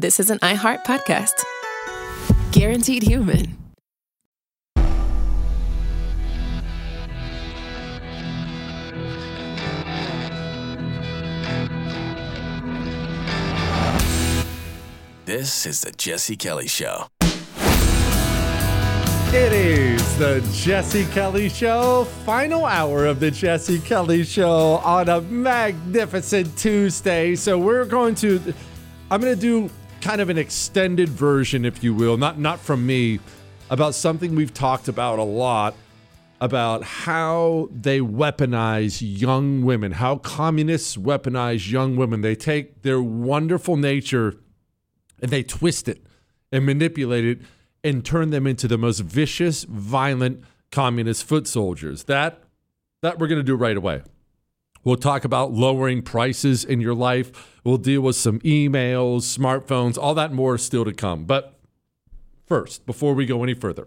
this is an iHeart podcast. Guaranteed Human. This is the Jesse Kelly Show. It is the Jesse Kelly Show, final hour of the Jesse Kelly Show on a magnificent Tuesday. So I'm going to do kind of an extended version, if you will, not from me, about something we've talked about a lot, about how they weaponize young women, how communists weaponize young women. They take their wonderful nature and they twist it and manipulate it and turn them into the most vicious, violent communist foot soldiers. That we're going to do right away. We'll talk about lowering prices in your life. We'll deal with some emails, smartphones, all that more still to come. But first, before we go any further,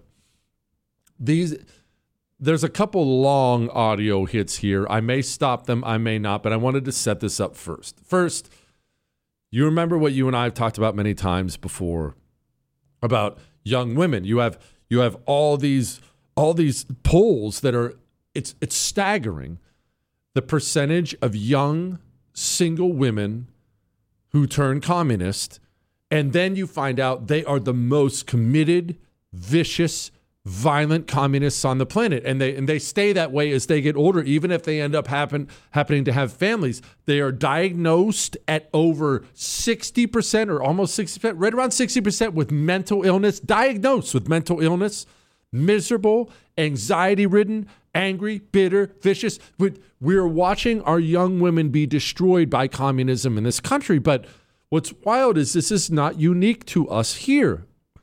there's a couple long audio hits here. I may stop them, I may not, but I wanted to set this up first. First, you remember what you and I have talked about many times before about young women. You have all these polls that are it's staggering, the percentage of young single women who turn communist, and then you find out they are the most committed, vicious, violent communists on the planet, and they stay that way as they get older. Even if they end up happening to have families, they are diagnosed at over 60% or almost 60%, right around 60% with mental illness, diagnosed with mental illness, miserable, anxiety-ridden, angry, bitter, vicious. We're watching our young women be destroyed by communism in this country. But what's wild is this is not unique to us here.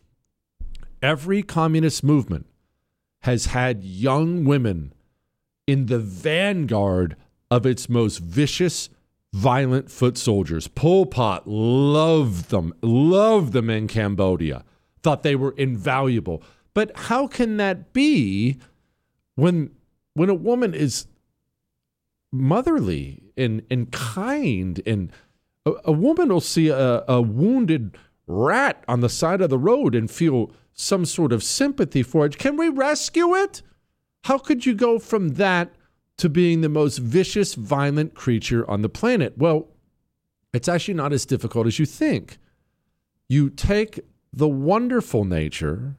Every communist movement has had young women in the vanguard of its most vicious, violent foot soldiers. Pol Pot loved them in Cambodia, thought they were invaluable. But how can that be when a woman is motherly and kind, and a woman will see a wounded rat on the side of the road and feel some sort of sympathy for it? Can we rescue it? How could you go from that to being the most vicious, violent creature on the planet? Well, it's actually not as difficult as you think. You take the wonderful nature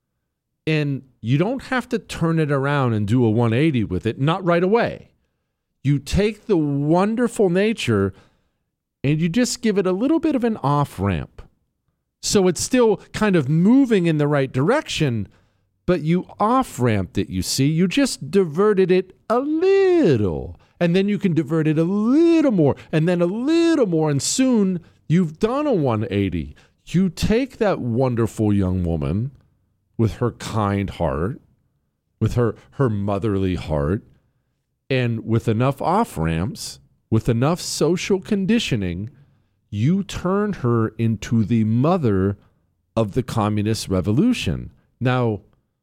and you don't have to turn it around and do a 180 with it, not right away. You take the wonderful nature and you just give it a little bit of an off-ramp. So it's still kind of moving in the right direction, but you off-ramped it, you see. You just diverted it a little, and then you can divert it a little more, and then a little more, and soon you've done a 180. You take that wonderful young woman with her kind heart, with her motherly heart, and with enough off-ramps, with enough social conditioning, you turn her into the mother of the communist revolution. Now,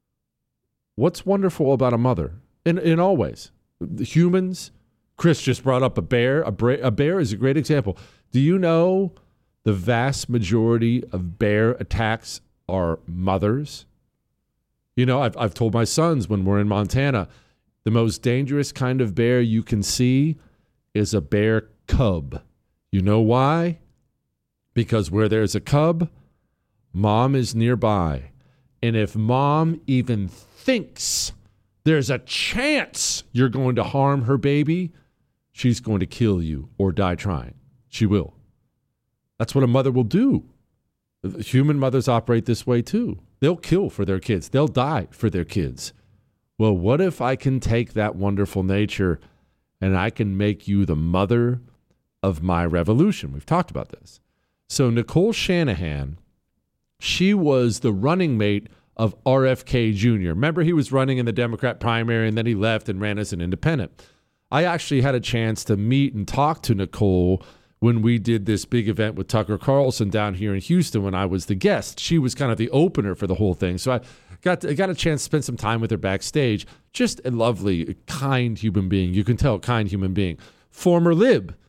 what's wonderful about a mother? In all ways. The humans, Chris just brought up a bear. A bear is a great example. Do you know the vast majority of bear attacks are mothers? You know, I've told my sons when we're in Montana, the most dangerous kind of bear you can see is a bear cub. You know why? Because where there's a cub, mom is nearby. And if mom even thinks there's a chance you're going to harm her baby, she's going to kill you or die trying. She will. That's what a mother will do. Human mothers operate this way too. They'll kill for their kids. They'll die for their kids. Well, what if I can take that wonderful nature and I can make you the mother of my revolution? We've talked about this. So Nicole Shanahan, she was the running mate of RFK Jr. Remember, he was running in the Democrat primary and then he left and ran as an independent. I actually had a chance to meet and talk to Nicole when we did this big event with Tucker Carlson down here in Houston when I was the guest. She was kind of the opener for the whole thing. So I got a chance to spend some time with her backstage. Just a lovely, kind human being. You can tell, kind human being. Former lib.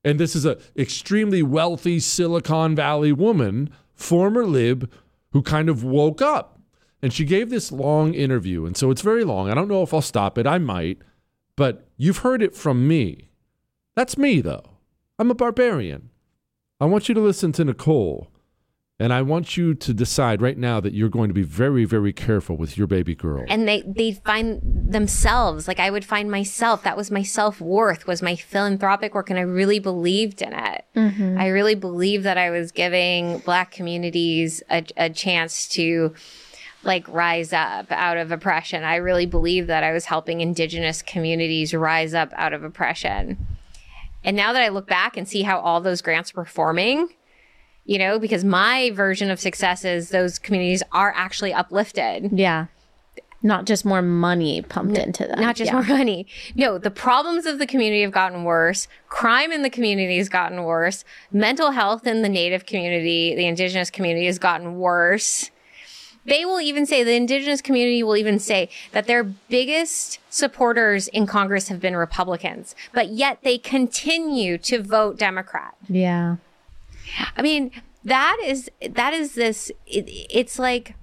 And this is a extremely wealthy Silicon Valley woman, former lib, who kind of woke up. And she gave this long interview. And so it's very long. I don't know if I'll stop it. I might. But you've heard it from me. That's me, though. I'm a barbarian. I want you to listen to Nicole. And I want you to decide right now that you're going to be very, very careful with your baby girl. And they'd find themselves, like I would find myself. That was my self-worth, was my philanthropic work. And I really believed in it. Mm-hmm. I really believed that I was giving Black communities a chance to like rise up out of oppression. I really believed that I was helping Indigenous communities rise up out of oppression. And now that I look back and see how all those grants were forming, you know, because my version of success is those communities are actually uplifted. Yeah. Not just more money pumped into them. Not just more money. No, the problems of the community have gotten worse. Crime in the community has gotten worse. Mental health in the Native community, the Indigenous community has gotten worse. They will even say, the Indigenous community will even say that their biggest supporters in Congress have been Republicans, but yet they continue to vote Democrat. Yeah. I mean, that is this, it's like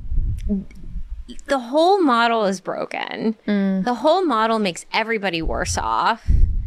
the whole model is broken. The whole model makes everybody worse off.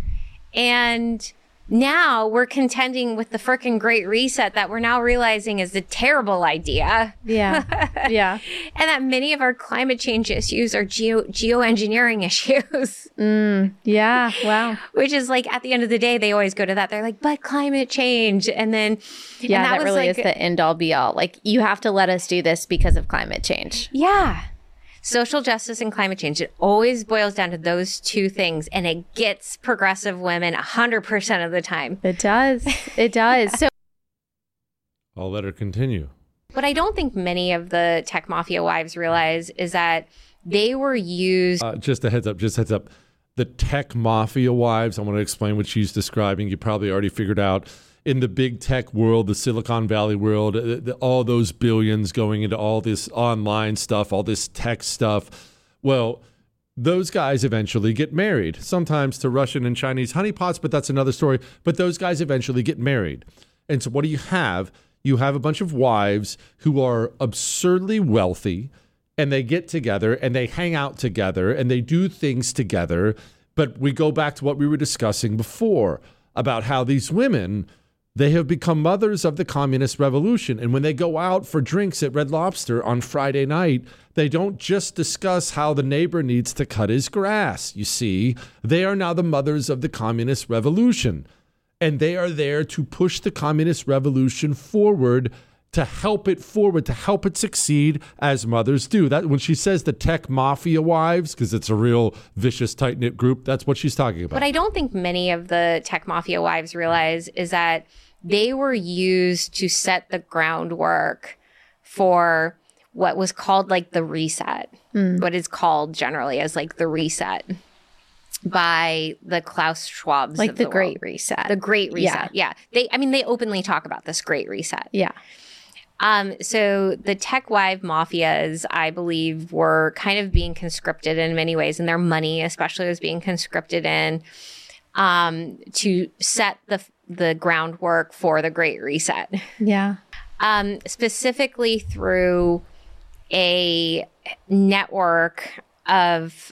And now we're contending with the frickin' Great Reset that we're now realizing is a terrible idea. Yeah. Yeah. And that many of our climate change issues are geoengineering issues. Yeah. Wow. Which is like, at the end of the day, they always go to that. They're like, but climate change. And then, yeah, and that was really like, is the end all be all. Like, you have to let us do this because of climate change. yeah. Social justice and climate change. It always boils down to those two things. And it gets progressive women 100% of the time. It does. It does. So I'll let her continue. what I don't think many of the tech mafia wives realize is that they were used. Just a heads up. The tech mafia wives, I want to explain what she's describing. You probably already figured out. In the big tech world, the Silicon Valley world, all those billions going into all this online stuff, all this tech stuff. Well, those guys eventually get married, sometimes to Russian and Chinese honeypots, but that's another story. But those guys eventually get married. And so what do you have? You have a bunch of wives who are absurdly wealthy, and they get together and they hang out together and they do things together. But we go back to what we were discussing before about how these women, they have become mothers of the communist revolution. And when they go out for drinks at Red Lobster on Friday night, they don't just discuss how the neighbor needs to cut his grass. You see, they are now the mothers of the communist revolution. And they are there to push the communist revolution forward, to help it forward, to help it succeed as mothers do. That when she says the tech mafia wives, because it's a real vicious, tight-knit group, that's what she's talking about. What I don't think many of the tech mafia wives realize is that they were used to set the groundwork for what was called like the reset, what is called generally as like the reset by the Klaus Schwabs. like of the world. Great Reset. The Great Reset. Yeah. They openly talk about this Great Reset. Yeah. So the tech wife mafias, I believe, were kind of being conscripted in many ways, and their money especially was being conscripted in to set the groundwork for the Great Reset. Yeah. Specifically through a network of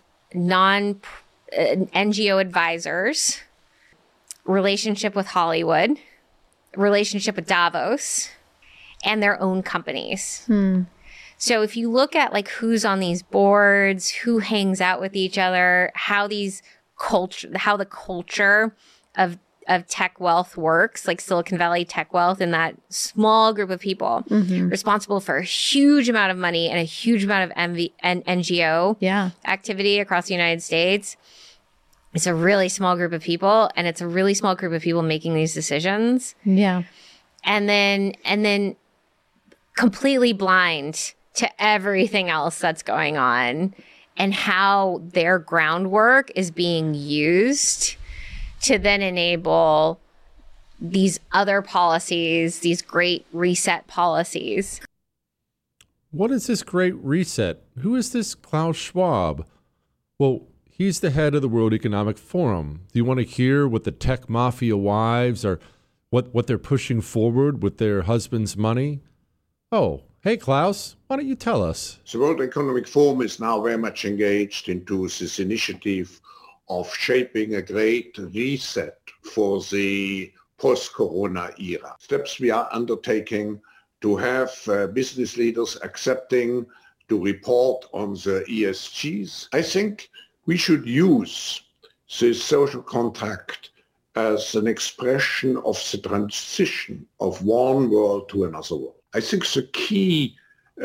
NGO advisors, relationship with Hollywood, relationship with Davos, and their own companies. So if you look at like who's on these boards, who hangs out with each other, how the culture of tech wealth works, like Silicon Valley tech wealth, and that small group of people responsible for a huge amount of money and a huge amount of NGO activity across the United States. It's a really small group of people, and it's a really small group of people making these decisions. Yeah. And then completely blind to everything else that's going on and how their groundwork is being used to then enable these other policies, these Great Reset policies. What is this Great Reset? Who is this Klaus Schwab? Well, He's the head of the World Economic Forum. Do you want to hear what the tech mafia wives are, what they're pushing forward with their husband's money? Oh, hey, Klaus, why don't you tell us? The World Economic Forum is now very much engaged into this initiative of shaping a great reset for the post-corona era. Steps we are undertaking to have business leaders accepting to report on the ESGs. I think we should use this social contract as an expression of the transition of one world to another world. I think the key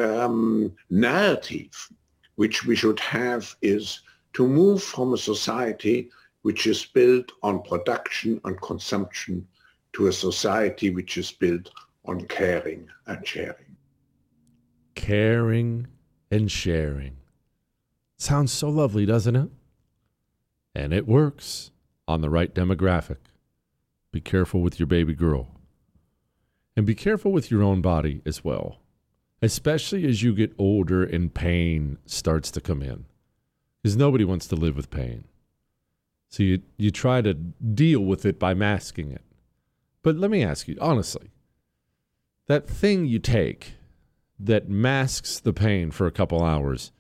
narrative which we should have is to move from a society which is built on production and consumption to a society which is built on caring and sharing. Caring and sharing. Sounds so lovely, doesn't it? And it works on the right demographic. Be careful with your baby girl. And be careful with your own body as well, especially as you get older and pain starts to come in. Because nobody wants to live with pain. So you try to deal with it by masking it. But let me ask you, honestly, that thing you take that masks the pain for a couple hours,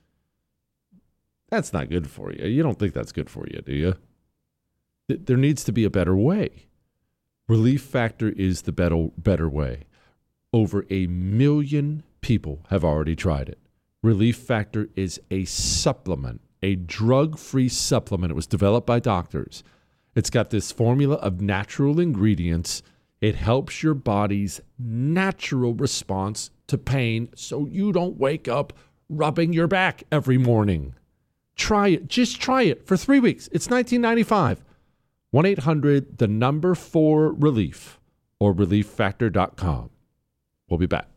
that's not good for you. You don't think that's good for you, do you? There needs to be a better way. Relief Factor is the better way. Over 1 million people have already tried it. Relief Factor is a supplement, a drug-free supplement. It was developed by doctors. It's got this formula of natural ingredients. It helps your body's natural response to pain so you don't wake up rubbing your back every morning. Try it. Just try it for 3 weeks. It's $19.95. 1-800-4-RELIEF or relieffactor.com. We'll be back.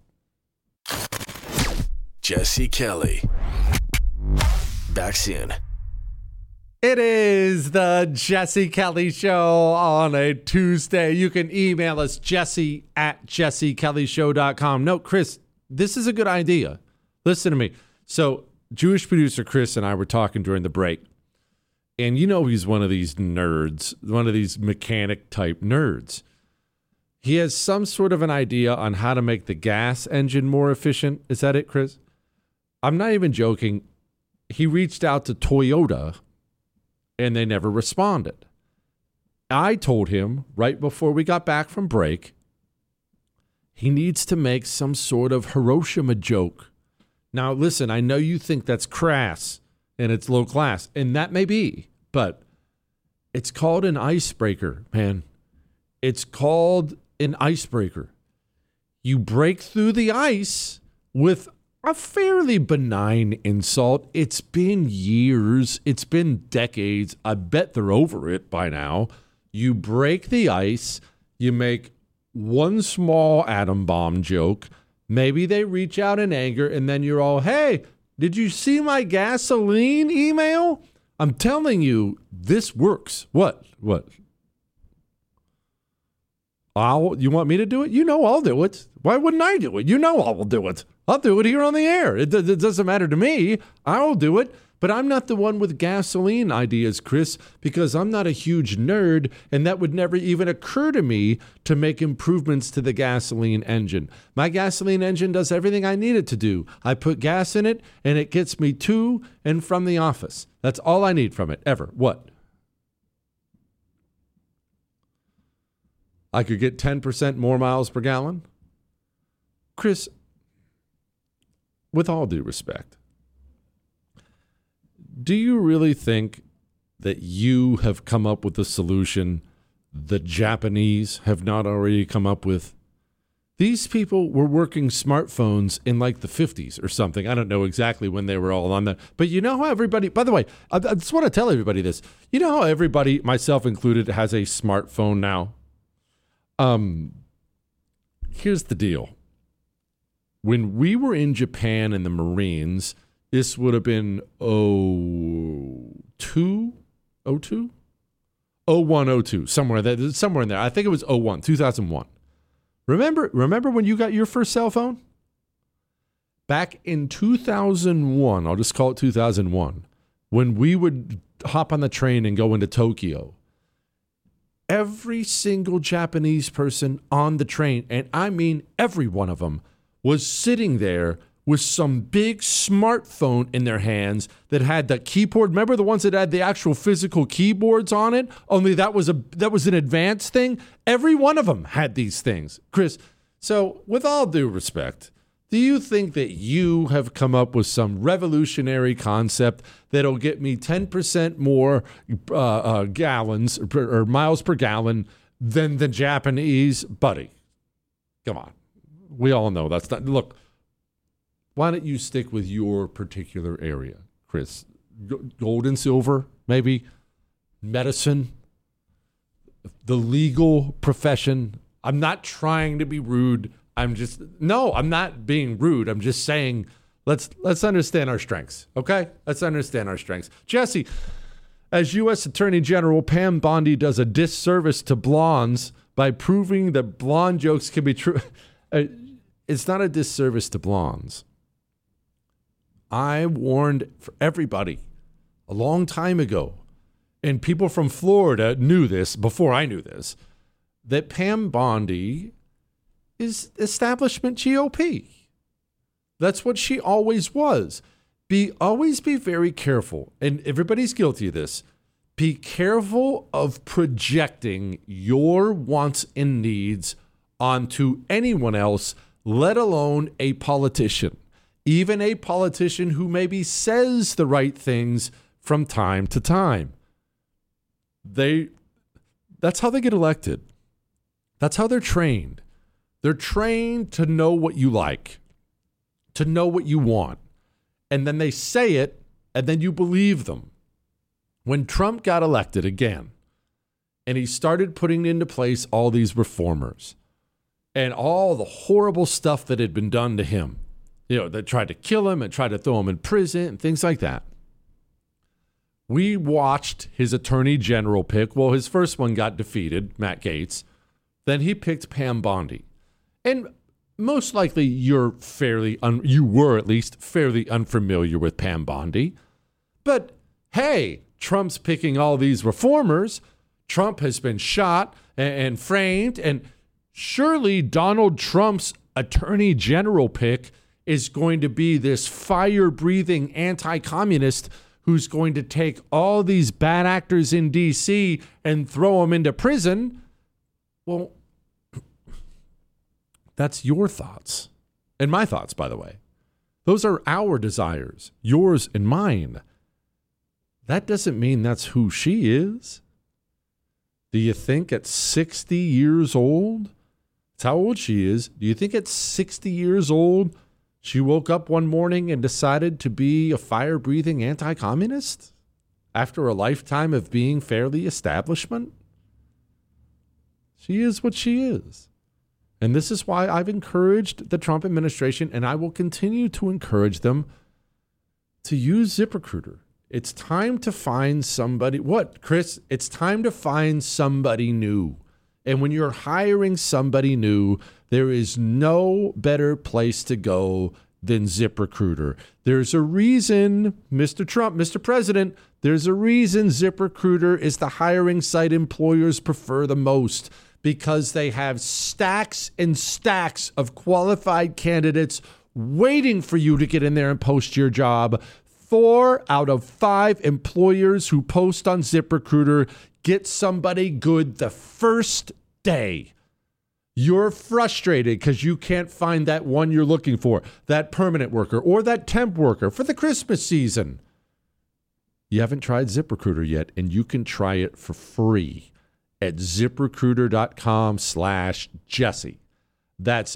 Jesse Kelly. Back soon. It is the Jesse Kelly Show on a Tuesday. You can email us, jesse@jessekellyshow.com. No, Chris, this is a good idea. Listen to me. So Jewish producer Chris and I were talking during the break. And you know he's one of these nerds, one of these mechanic type nerds. He has some sort of an idea on how to make the gas engine more efficient. Is that it, Chris? I'm not even joking. He reached out to Toyota and they never responded. I told him right before we got back from break, he needs to make some sort of Hiroshima joke. Now, listen, I know you think that's crass and it's low class, and that may be, but it's called an icebreaker, man. It's called an icebreaker. You break through the ice with a fairly benign insult. It's been years. It's been decades. I bet they're over it by now. You break the ice. You make one small atom bomb joke. Maybe they reach out in anger, and then you're all, hey, did you see my gasoline email? I'm telling you, this works. What? You want me to do it? You know I'll do it. Why wouldn't I do it? You know I will do it. I'll do it here on the air. It doesn't matter to me. I'll do it. But I'm not the one with gasoline ideas, Chris, because I'm not a huge nerd, and that would never even occur to me to make improvements to the gasoline engine. My gasoline engine does everything I need it to do. I put gas in it, and it gets me to and from the office. That's all I need from it, ever. What? I could get 10% more miles per gallon? Chris, with all due respect, do you really think that you have come up with a solution the Japanese have not already come up with? These people were working smartphones in like the 50s or something. I don't know exactly when they were all on that. But you know how everybody, by the way, I just want to tell everybody this. You know how everybody, myself included, has a smartphone now? Here's the deal. When we were in Japan in the Marines, this would have been 02, somewhere in there. I think it was 2001. Remember when you got your first cell phone? Back in 2001, I'll just call it 2001, when we would hop on the train and go into Tokyo. Every single Japanese person on the train, and I mean every one of them, was sitting there with some big smartphone in their hands that had the keyboard. Remember the ones that had the actual physical keyboards on it? Only that was an advanced thing. Every one of them had these things. Chris, so with all due respect, do you think that you have come up with some revolutionary concept that'll get me 10% more gallons or miles per gallon than the Japanese? Buddy, come on. We all know that's not. Look, why don't you stick with your particular area, Chris? Gold and silver, maybe? Medicine? The legal profession? I'm not trying to be rude. I'm not being rude. I'm just saying let's understand our strengths, okay? Let's understand our strengths. Jesse, as U.S. Attorney General, Pam Bondi does a disservice to blondes by proving that blonde jokes can be true. It's not a disservice to blondes. I warned for everybody a long time ago, and people from Florida knew this before I knew this, that Pam Bondi is establishment GOP. That's what she always was. Always be very careful, and everybody's guilty of this. Be careful of projecting your wants and needs onto anyone else, let alone a politician. Even a politician who maybe says the right things from time to time. That's how they get elected. That's how they're trained. They're trained to know what you like, to know what you want. And then they say it, and then you believe them. When Trump got elected again, and he started putting into place all these reformers and all the horrible stuff that had been done to him, they tried to kill him and tried to throw him in prison and things like that. We watched his attorney general pick. Well, his first one got defeated, Matt Gaetz. Then he picked Pam Bondi. And most likely you were at least fairly unfamiliar with Pam Bondi. But hey, Trump's picking all these reformers. Trump has been shot and framed. And surely Donald Trump's attorney general pick is going to be this fire-breathing anti-communist who's going to take all these bad actors in D.C. and throw them into prison. Well, that's your thoughts. And my thoughts, by the way. Those are our desires, yours and mine. That doesn't mean that's who she is. Do you think at 60 years old, that's how old she is, do you think at 60 years old, she woke up one morning and decided to be a fire-breathing anti-communist after a lifetime of being fairly establishment? She is what she is. And this is why I've encouraged the Trump administration, and I will continue to encourage them to use ZipRecruiter. It's time to find somebody. What, Chris? It's time to find somebody new. And when you're hiring somebody new, there is no better place to go than ZipRecruiter. There's a reason, Mr. Trump, Mr. President, there's a reason ZipRecruiter is the hiring site employers prefer the most, because they have stacks and stacks of qualified candidates waiting for you to get in there and post your job. 4 out of 5 employers who post on ZipRecruiter get somebody good the first day. You're frustrated because you can't find that one you're looking for, that permanent worker or that temp worker for the Christmas season. You haven't tried ZipRecruiter yet, and you can try it for free at ZipRecruiter.com/Jesse. That's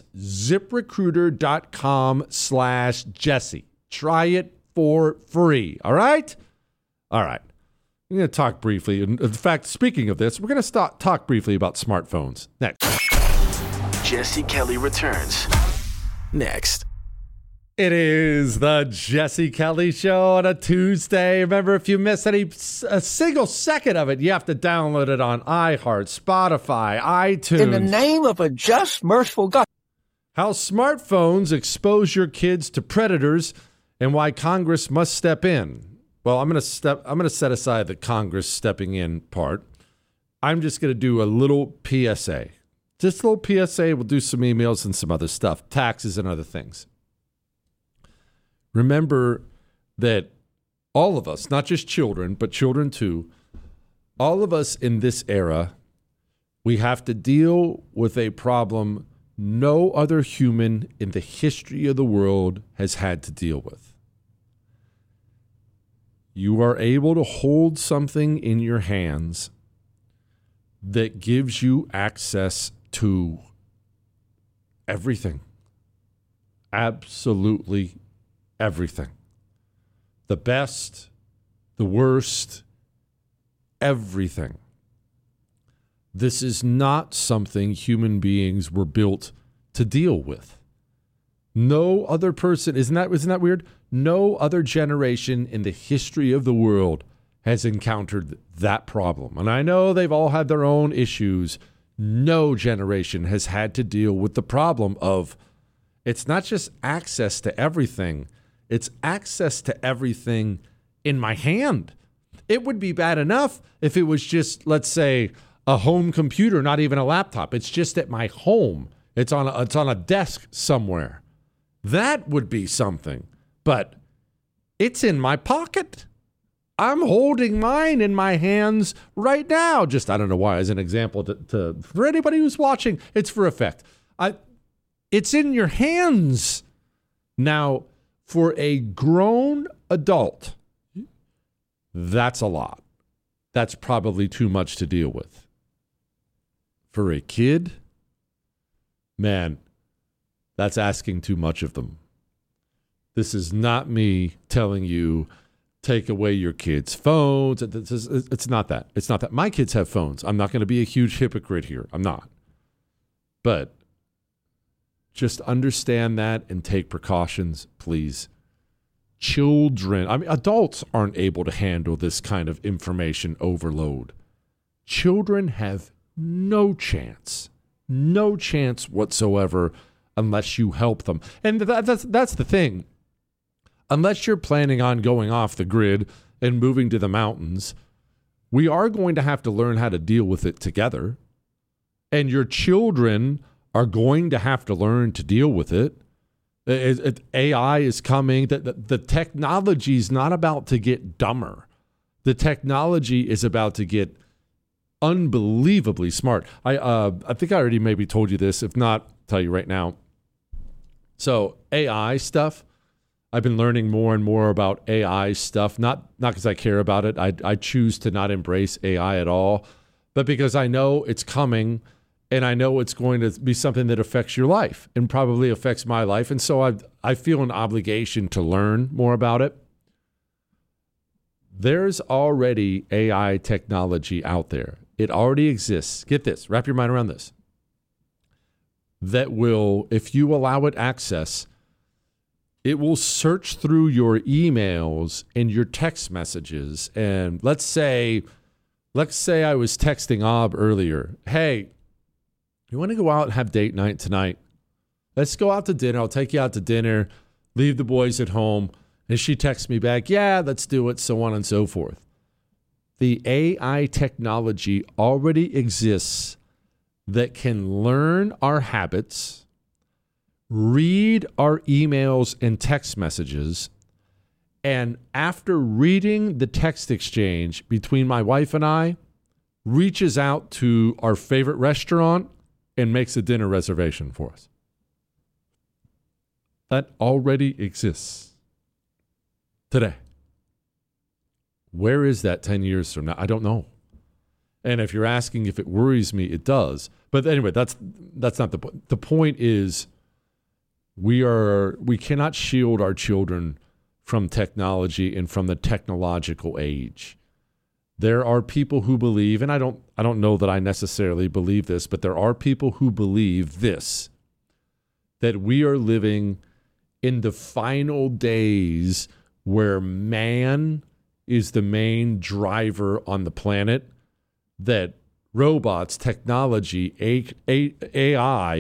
ZipRecruiter.com/Jesse. Try it for free. All right? All right. I'm going to talk briefly. In fact, speaking of this, we're going to talk briefly about smartphones next. Jesse Kelly returns next. It is the Jesse Kelly Show on a Tuesday. Remember, if you miss a single second of it, you have to download it on iHeart, Spotify, iTunes. In the name of a just, merciful God. How smartphones expose your kids to predators and why Congress must step in. Well, I'm going to set aside the Congress stepping in part. I'm just going to do a little PSA. Just a little PSA. We'll do some emails and some other stuff, taxes and other things. Remember that all of us, not just children, but children too, all of us in this era, we have to deal with a problem no other human in the history of the world has had to deal with. You are able to hold something in your hands that gives you access to everything. Absolutely everything. The best, the worst, everything. This is not something human beings were built to deal with. No other person, isn't that weird? No other generation in the history of the world has encountered that problem. And I know they've all had their own issues. No generation has had to deal with the problem of, it's not just access to everything, it's access to everything in my hand. It would be bad enough if it was just, let's say, a home computer, not even a laptop. It's just at my home. It's on a desk somewhere. That would be something. But it's in my pocket. I'm holding mine in my hands right now. Just, I don't know why, as an example, for anybody who's watching, it's for effect. It's in your hands. Now, for a grown adult, that's a lot. That's probably too much to deal with. For a kid, man, that's asking too much of them. This is not me telling you, take away your kids' phones. It's not that. It's not that. My kids have phones. I'm not going to be a huge hypocrite here. I'm not. But just understand that and take precautions, please. Children, adults aren't able to handle this kind of information overload. Children have no chance whatsoever unless you help them. And that's the thing. Unless you're planning on going off the grid and moving to the mountains, we are going to have to learn how to deal with it together. And your children are going to have to learn to deal with it. AI is coming. The technology is not about to get dumber. The technology is about to get unbelievably smart. I think I already maybe told you this. If not, I'll tell you right now. So AI stuff, I've been learning more and more about AI stuff, not because I care about it. I choose to not embrace AI at all, but because I know it's coming and I know it's going to be something that affects your life and probably affects my life. And so I feel an obligation to learn more about it. There's already AI technology out there. It already exists. Get this, wrap your mind around this. That will, if you allow it access, it will search through your emails and your text messages. And let's say I was texting Ob earlier. Hey, you want to go out and have date night tonight? Let's go out to dinner. I'll take you out to dinner, leave the boys at home. And she texts me back, yeah, let's do it, so on and so forth. The AI technology already exists that can learn our habits, read our emails and text messages, and after reading the text exchange between my wife and I, reaches out to our favorite restaurant and makes a dinner reservation for us. That already exists today. Where is that 10 years from now? I don't know. And if you're asking if it worries me, it does. But anyway, that's not the point. The point is we cannot shield our children from technology and from the technological age. There are people who believe, and I don't know that I necessarily believe this, but there are people who believe this, that we are living in the final days where man is the main driver on the planet, that robots, technology, AI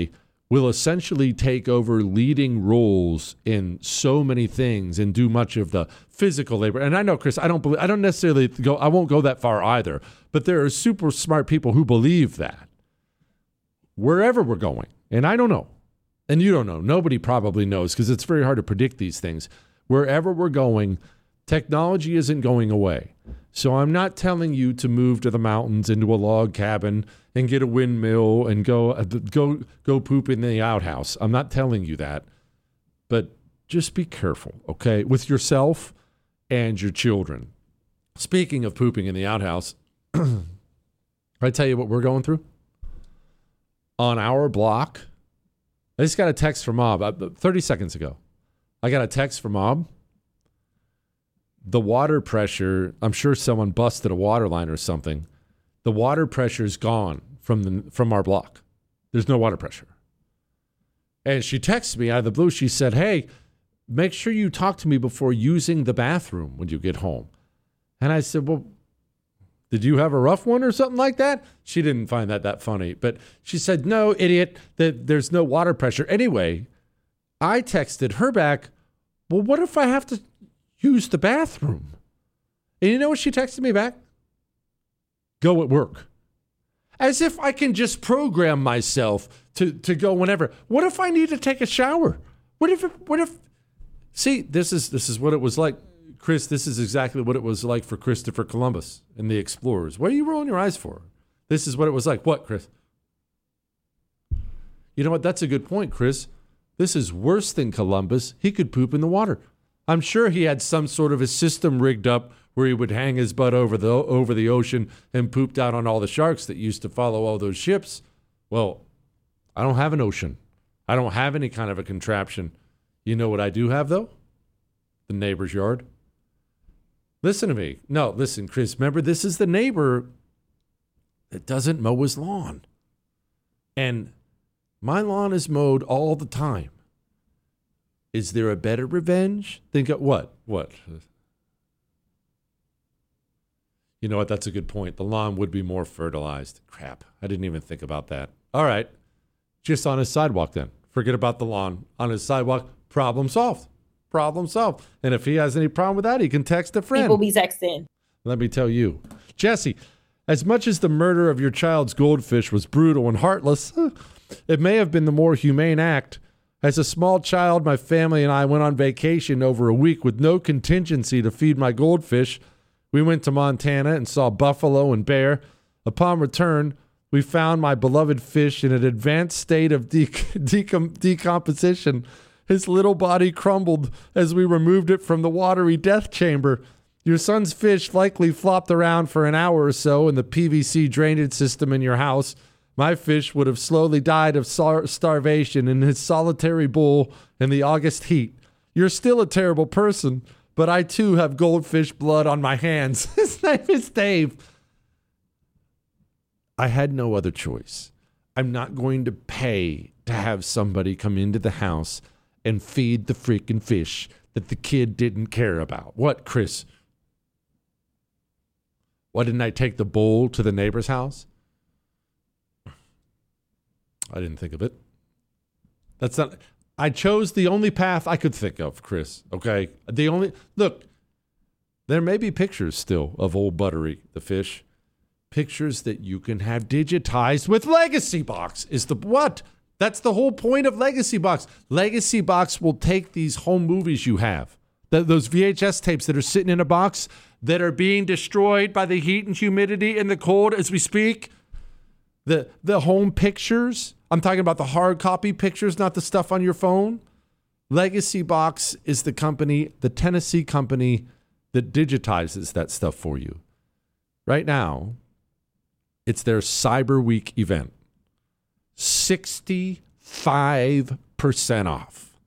will essentially take over leading roles in so many things and do much of the physical labor. And I know, Chris, I won't go that far either, but there are super smart people who believe that wherever we're going, and I don't know, and you don't know, nobody probably knows because it's very hard to predict these things. Wherever we're going, technology isn't going away. So I'm not telling you to move to the mountains into a log cabin and get a windmill and go poop in the outhouse. I'm not telling you that. But just be careful, okay, with yourself and your children. Speaking of pooping in the outhouse, I tell you what we're going through. On our block, I just got a text from Mob 30 seconds ago. I got a text from Mob. The water pressure, I'm sure someone busted a water line or something. The water pressure is gone from our block. There's no water pressure. And she texted me out of the blue. She said, hey, make sure you talk to me before using the bathroom when you get home. And I said, well, did you have a rough one or something like that? She didn't find that funny. But she said, no, idiot, that there's no water pressure. Anyway, I texted her back, well, what if I have to use the bathroom? And you know what she texted me back? Go at work. As if I can just program myself to go whenever. What if I need to take a shower? What if see, this is what it was like. Chris, this is exactly what it was like for Christopher Columbus and the explorers. What are you rolling your eyes for? This is what it was like. What, Chris? You know what? That's a good point, Chris. This is worse than Columbus. He could poop in the water. I'm sure he had some sort of a system rigged up where he would hang his butt over the ocean and poop down on all the sharks that used to follow all those ships. Well, I don't have an ocean. I don't have any kind of a contraption. You know what I do have, though? The neighbor's yard. Listen to me. No, listen, Chris. Remember, this is the neighbor that doesn't mow his lawn. And my lawn is mowed all the time. Is there a better revenge? Think of what? What? You know what? That's a good point. The lawn would be more fertilized. Crap. I didn't even think about that. All right. Just on his sidewalk then. Forget about the lawn. On his sidewalk, problem solved. Problem solved. And if he has any problem with that, he can text a friend. People be texting. Let me tell you. Jesse, as much as the murder of your child's goldfish was brutal and heartless, it may have been the more humane act. As a small child, my family and I went on vacation over a week with no contingency to feed my goldfish. We went to Montana and saw buffalo and bear. Upon return, we found my beloved fish in an advanced state of decomposition. His little body crumbled as we removed it from the watery death chamber. Your son's fish likely flopped around for an hour or so in the PVC drainage system in your house. My fish would have slowly died of starvation in his solitary bowl in the August heat. You're still a terrible person, but I too have goldfish blood on my hands. His name is Dave. I had no other choice. I'm not going to pay to have somebody come into the house and feed the freaking fish that the kid didn't care about. What, Chris? Why didn't I take the bowl to the neighbor's house? I didn't think of it. That's not. I chose the only path I could think of, Chris. Okay? Look, there may be pictures still of old Buttery, the fish. Pictures that you can have digitized with Legacy Box is the what? That's the whole point of Legacy Box. Legacy Box will take these home movies you have, those VHS tapes that are sitting in a box that are being destroyed by the heat and humidity and the cold as we speak. The home pictures. I'm talking about the hard copy pictures, not the stuff on your phone. Legacy Box is the company, the Tennessee company that digitizes that stuff for you. Right now, it's their Cyber Week event. 65% off.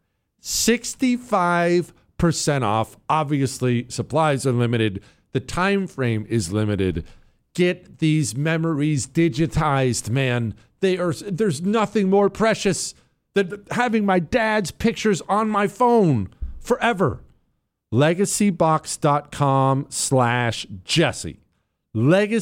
65% off. Obviously, supplies are limited. The time frame is limited. Get these memories digitized, man. There's nothing more precious than having my dad's pictures on my phone forever. Legacybox.com/Jesse.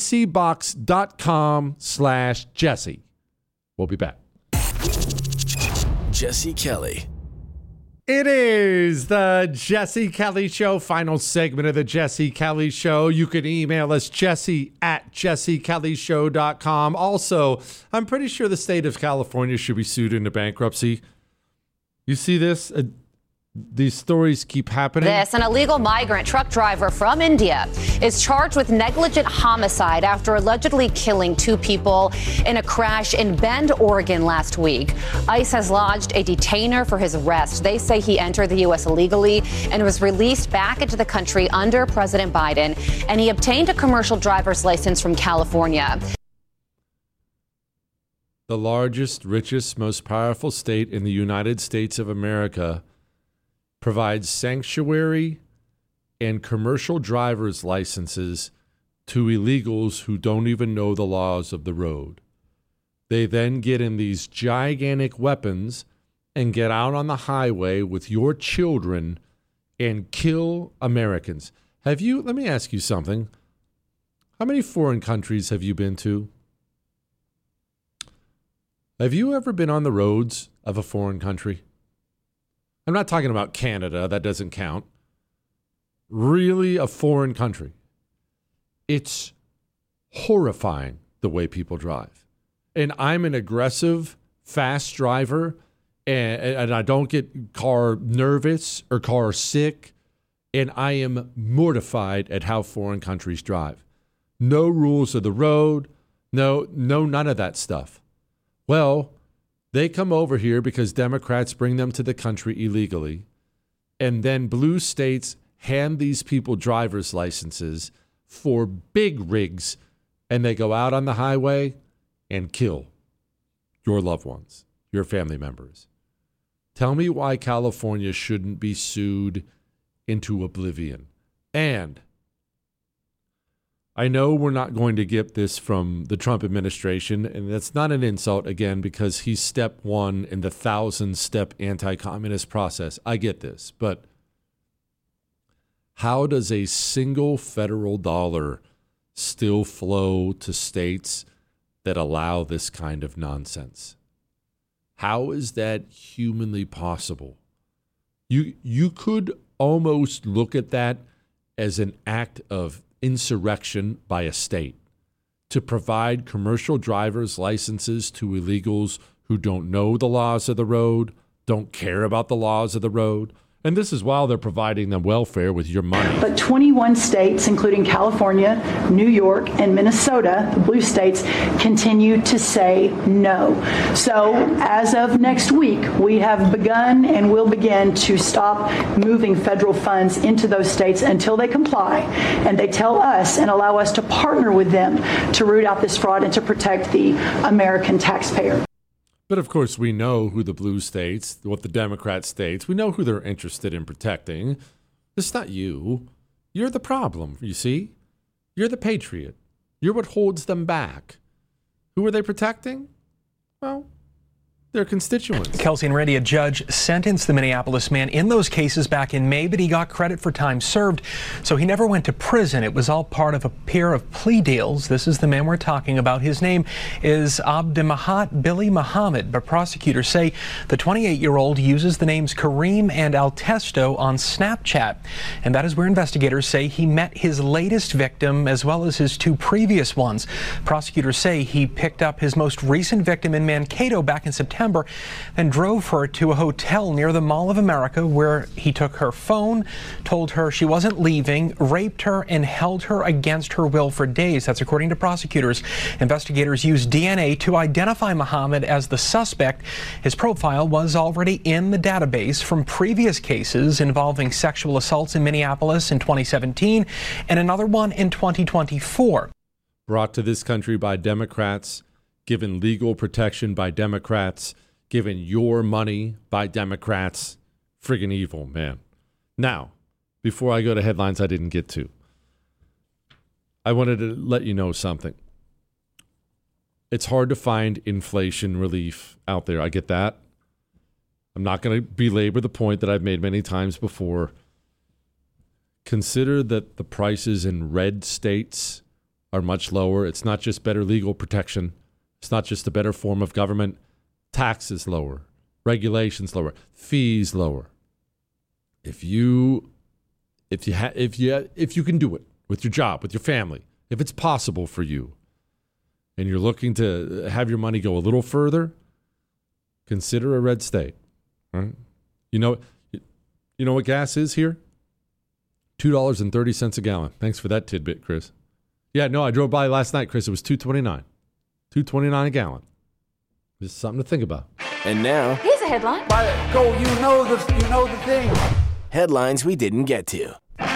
Legacybox.com/Jesse. We'll be back. Jesse Kelly. It is the Jesse Kelly Show, final segment of the Jesse Kelly Show. You can email us, jesse@jessekellyshow.com. Also, I'm pretty sure the state of California should be sued into bankruptcy. You see this? These stories keep happening. An illegal migrant truck driver from India is charged with negligent homicide after allegedly killing 2 people in a crash in Bend, Oregon last week. ICE has lodged a detainer for his arrest. They say he entered the U.S. illegally and was released back into the country under President Biden, and he obtained a commercial driver's license from California. The largest, richest, most powerful state in the United States of America provides sanctuary and commercial driver's licenses to illegals who don't even know the laws of the road. They then get in these gigantic weapons and get out on the highway with your children and kill Americans. Let me ask you something. How many foreign countries have you been to? Have you ever been on the roads of a foreign country? I'm not talking about Canada. That doesn't count. Really, a foreign country. It's horrifying the way people drive. And I'm an aggressive, fast driver, and I don't get car nervous or car sick, and I am mortified at how foreign countries drive. No rules of the road. No, none of that stuff. Well, they come over here because Democrats bring them to the country illegally, and then blue states hand these people driver's licenses for big rigs, and they go out on the highway and kill your loved ones, your family members. Tell me why California shouldn't be sued into oblivion. And I know we're not going to get this from the Trump administration, and that's not an insult, again, because he's step 1 in the 1,000-step anti-communist process. I get this, but how does a single federal dollar still flow to states that allow this kind of nonsense? How is that humanly possible? You could almost look at that as an act of insurrection by a state to provide commercial driver's licenses to illegals who don't know the laws of the road, don't care about the laws of the road. And this is while they're providing them welfare with your money. But 21 states, including California, New York, and Minnesota, the blue states, continue to say no. So as of next week, we have begun and will begin to stop moving federal funds into those states until they comply and they tell us and allow us to partner with them to root out this fraud and to protect the American taxpayer. But of course, we know who the blue states, what the Democrat states, we know who they're interested in protecting. It's not you. You're the problem, you see? You're the patriot. You're what holds them back. Who are they protecting? Well, their constituents. Kelsey and Randy, a judge sentenced the Minneapolis man in those cases back in May, but he got credit for time served, so he never went to prison. It was all part of a pair of plea deals. This is the man we're talking about. His name is Abdemahat Billy Muhammad, but prosecutors say the 28-year-old uses the names Kareem and Altesto on Snapchat, and that is where investigators say he met his latest victim as well as his 2 previous ones. Prosecutors say he picked up his most recent victim in Mankato back in September, then drove her to a hotel near the Mall of America where he took her phone, told her she wasn't leaving, raped her, and held her against her will for days. That's according to prosecutors. Investigators used DNA to identify Muhammad as the suspect. His profile was already in the database from previous cases involving sexual assaults in Minneapolis in 2017 and another one in 2024. Brought to this country by Democrats, given legal protection by Democrats, given your money by Democrats. Friggin' evil, man. Now, before I go to headlines I didn't get to, I wanted to let you know something. It's hard to find inflation relief out there. I get that. I'm not going to belabor the point that I've made many times before. Consider that the prices in red states are much lower. It's not just better legal protection. It's not just a better form of government. Tax is lower. regulations lower, fees lower. If you can do it with your job, with your family, if it's possible for you, and you're looking to have your money go a little further, consider a red state. Right? You know what gas is here? $2.30 a gallon. Thanks for that tidbit, Chris. Yeah, no, I drove by last night, Chris. It was $2.29. $2.29 a gallon. Just something to think about. And now, here's a headline. You know the thing. Headlines we didn't get to.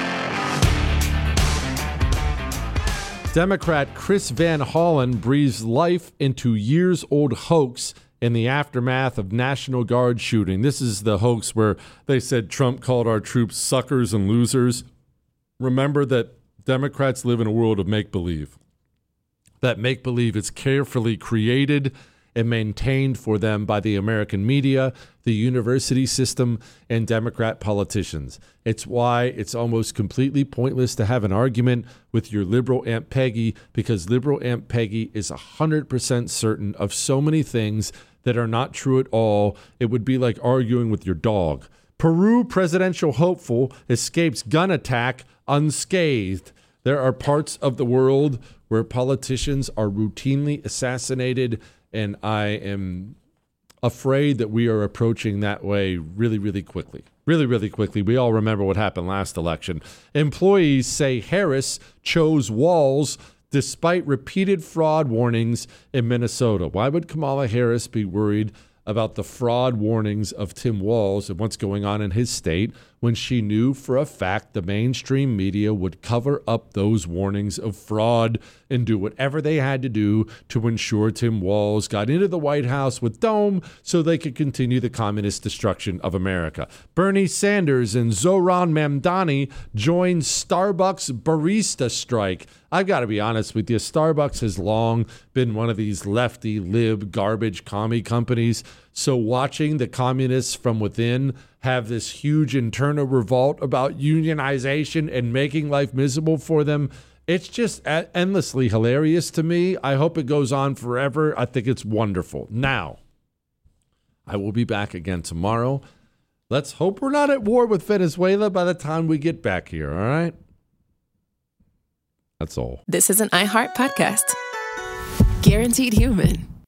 Democrat Chris Van Hollen breathes life into years-old hoax in the aftermath of National Guard shooting. This is the hoax where they said Trump called our troops suckers and losers. Remember that Democrats live in a world of make-believe. That make-believe is carefully created and maintained for them by the American media, the university system, and Democrat politicians. It's why it's almost completely pointless to have an argument with your liberal Aunt Peggy, because liberal Aunt Peggy is 100% certain of so many things that are not true at all. It would be like arguing with your dog. Peru presidential hopeful escapes gun attack unscathed. There are parts of the world where politicians are routinely assassinated, and I am afraid that we are approaching that way really, really quickly. Really, really quickly. We all remember what happened last election. Employees say Harris chose Walz despite repeated fraud warnings in Minnesota. Why would Kamala Harris be worried about the fraud warnings of Tim Walz and what's going on in his state when she knew for a fact the mainstream media would cover up those warnings of fraud and do whatever they had to do to ensure Tim Walz got into the White House with Dome so they could continue the communist destruction of America. Bernie Sanders and Zohran Mamdani joined Starbucks barista strike. I've got to be honest with you, Starbucks has long been one of these lefty, lib, garbage commie companies. So watching the communists from within have this huge internal revolt about unionization and making life miserable for them, it's just endlessly hilarious to me. I hope it goes on forever. I think it's wonderful. Now, I will be back again tomorrow. Let's hope we're not at war with Venezuela by the time we get back here, all right? That's all. This is an iHeart podcast. Guaranteed Human.